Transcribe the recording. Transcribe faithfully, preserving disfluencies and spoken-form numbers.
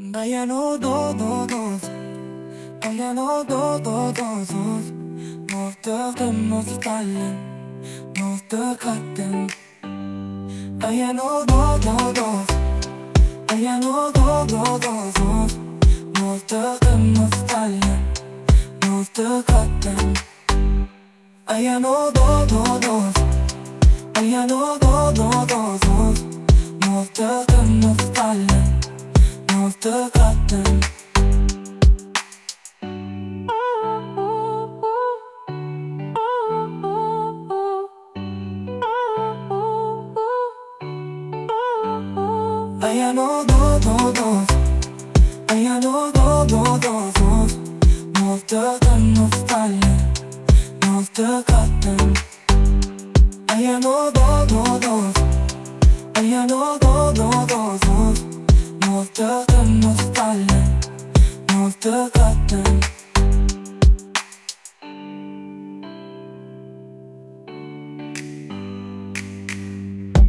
Ayano do do do Ayano do do do do Muhtemelen muhtemelen Muhtemelen Ayano do do do Ayano do do do do Muhtemelen muhtemelen Muhtemelen Ayano do do do Ayano do do do do Muhtemelen muhtemelen Muhtemelen Ayano do do do Ayano do do do do Muhtemelen muhtemelen Muhtemelen Ayano do do do Ayano do do do do Muhtemelen muhtemelen Muhtemelen